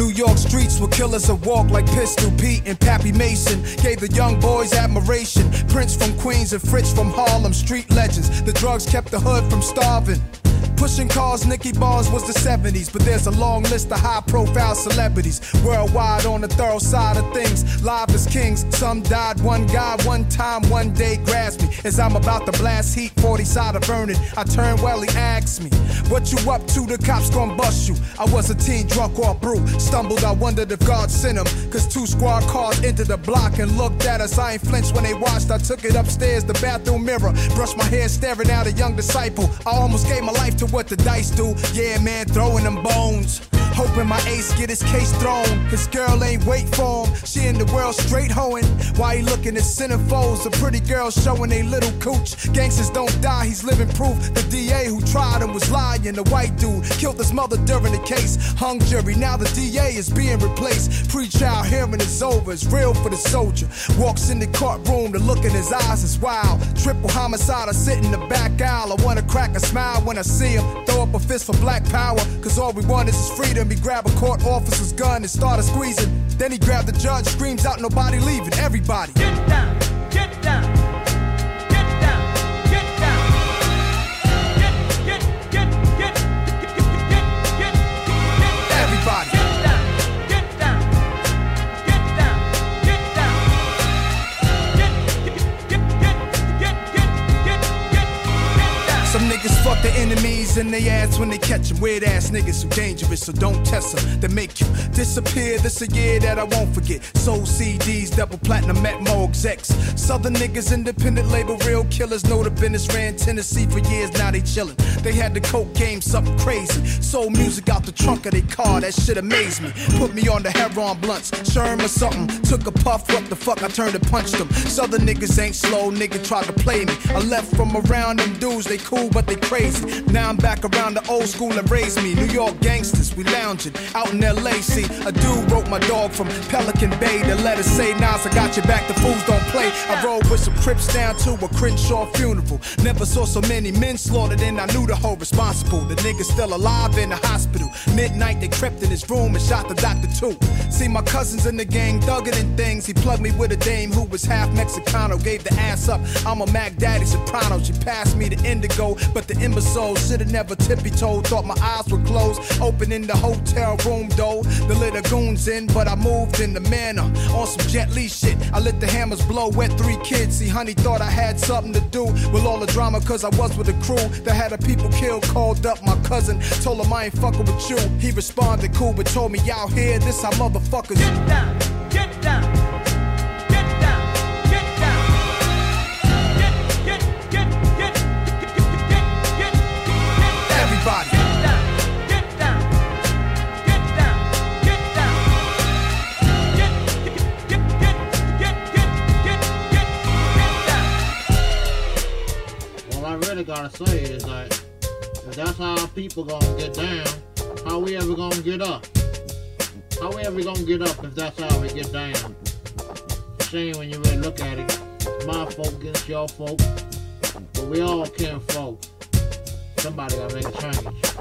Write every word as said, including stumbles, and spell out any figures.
New York streets were killers that walk like Pistol Pete and Pappy Mason. Gave the young boys admiration. Prince from Queens and Fritz from Harlem, street legends. The drugs kept the hood from starving. Pushing cars, Nicky Bars was the seventies, but there's a long list of high-profile celebrities worldwide on the thorough side of things. Live as kings, some died. One guy, one time, one day grasped me as I'm about to blast heat. forty side of burning. I turned well, he asked me, "What you up to? The cops gon' bust you." I was a teen drunk off brew. Stumbled, I wondered if God sent him, cause two squad cars entered the block and looked at us. I ain't flinched when they watched. I took it upstairs, the bathroom mirror. Brushed my hair, staring at a young disciple. I almost gave my life to what the dice do. Yeah, man, throwing them bones. Hoping my ace get his case thrown. His girl ain't wait for him. She in the world straight hoeing. Why he looking at centerfolds? The pretty girls showing they little cooch. Gangsters don't die, he's living proof. The D A who tried him was lying. The white dude killed his mother during the case. Hung jury, now the D A is being replaced. Pre-trial hearing is over, it's real for the soldier. Walks in the courtroom, the look in his eyes is wild. Triple homicide, I sit in the back aisle. I wanna crack a smile when I see him. Throw up a fist for black power, cause all we want is his freedom. He grabbed a court officer's gun and started squeezing. Then he grabbed the judge, screams out, "Nobody leaving, everybody get down, get down, get down, get down, get, get, get, get, get, get, get, get, everybody get down, get down, get down, get down, get, get, get, get, get, get, get, get down." Some niggas fuck the enemies in they ass when they catch them. Weird ass niggas who dangerous, so don't test them. They make you disappear. This a year that I won't forget. Sold C Ds, double platinum, met more execs. Southern niggas, independent label, real killers. Know the business, ran Tennessee for years, now they chillin'. They had the coke game, something crazy. Sold music out the trunk of their car, that shit amazed me. Put me on the heroin blunts, Sherm or something. Took a puff, what the fuck, I turned and punched them. Southern niggas ain't slow, nigga tried to play me. I left from around them dudes, they cool but they crazy. Now I'm back around the old school and raised me. New York gangsters, we lounging out in L A. See, a dude wrote my dog from Pelican Bay. The letter say, Nas, I got your back, the fools don't play. I rode with some Crips down to a Crenshaw funeral. Never saw so many men slaughtered and I knew the whole responsible. The nigga's still alive in the hospital. Midnight they crept in his room and shot the doctor too. See my cousins in the gang thugging and things. He plugged me with a dame who was half Mexicano. Gave the ass up, I'm a Mac Daddy soprano. She passed me the indigo, but the imbecile should've never tippy-toed. Thought my eyes were closed, open in the hotel room door. The little goons in, but I moved in the manner. On some Jet Li shit, I let the hammers blow, wet three kids. See, honey thought I had something to do with all the drama, cause I was with a crew that had a people killed. Called up my cousin, told him I ain't fucking with you. He responded cool, but told me, y'all here, this how motherfuckers get down, get down. Gotta say is like, if that's how our people gonna get down, how we ever gonna get up? How we ever gonna get up if that's how we get down? It's a shame when you really look at it. It's my folk against your folk, but we all kin folk. Somebody gotta make a change.